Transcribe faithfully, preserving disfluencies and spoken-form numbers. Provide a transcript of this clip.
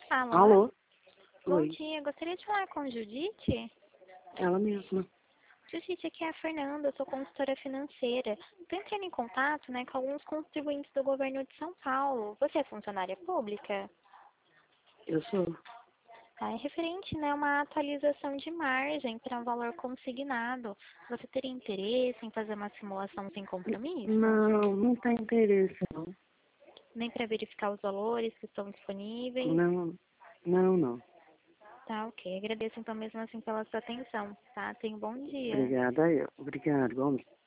Alô? Alô? Bom Oi, dia, gostaria de falar com Judite? ela mesma. Judite, aqui é a Fernanda, eu sou consultora financeira. Estou entrando em contato, né, com alguns contribuintes do governo de São Paulo. Você é funcionária pública? Eu sou. Ah, é referente, né, a uma atualização de margem para um valor consignado. Você teria interesse em fazer uma simulação sem compromisso? Não, não tem interesse, não. Nem para verificar os valores que estão disponíveis? Não, não, não. Tá, ok. Agradeço então mesmo assim pela sua atenção, tá? Tenha um bom dia. Obrigada, eu. Obrigado, igualmente.